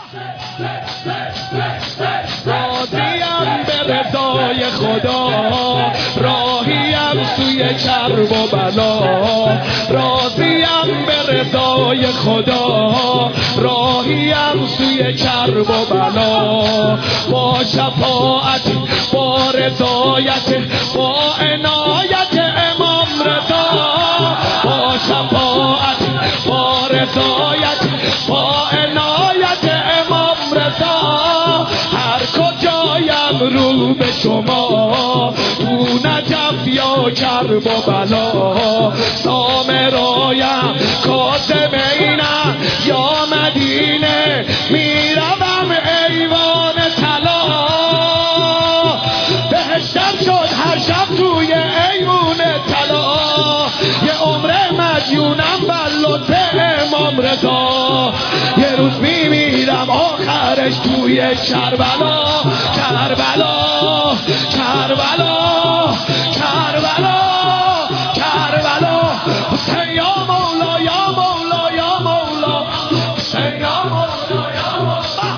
راضیم به رضای خدا، راهیم سوی کرب و بلا. راضیم به رضای خدا، راهیم سوی کرب و بلا. با شفاعت، با رضایت، با عنایت امام رضا. با شفاعت، با رضایت، با عنایت امام رضا. هر کجایم رو به شما، تو نجف یا کرب و بلا. سامرایم کاظمینم یا مدینه، میروم ایوان طلا. بهشتم شد هر شب توی ایوان طلا. یه عمر مدیونم بر لطف امام رضا. یه روز میمیرم آخرش توی کربلا. کربلا کربلا کربلا کربلا. حسین یا مولا یا مولا یا مولا، حسین یا مولا یا مولا.